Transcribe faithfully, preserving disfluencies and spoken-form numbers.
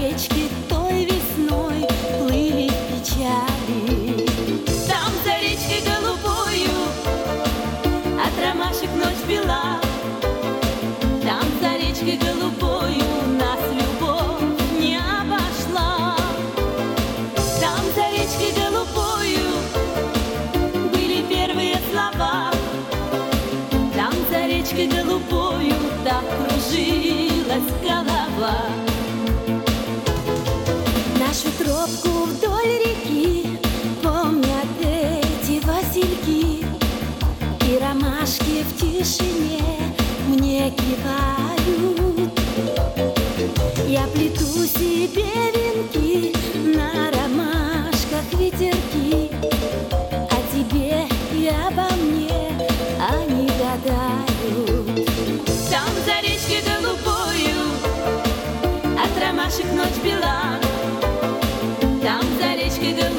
речке той весной плыли печали. Там за речкой голубою от ромашек ночь бела. Там за речкой голубою нас любовь не обошла. Там за речкой голубою были первые слова. Там за речкой голубою так кружилась голова. Нашу тропку вдоль реки помнят эти васильки, и ромашки в тишине мне кивают. Я плету себе венки, на ромашках ветерки, о тебе и обо мне они гадают. Там за речкой голубою от ромашек ночь бела. Там за речкой голубою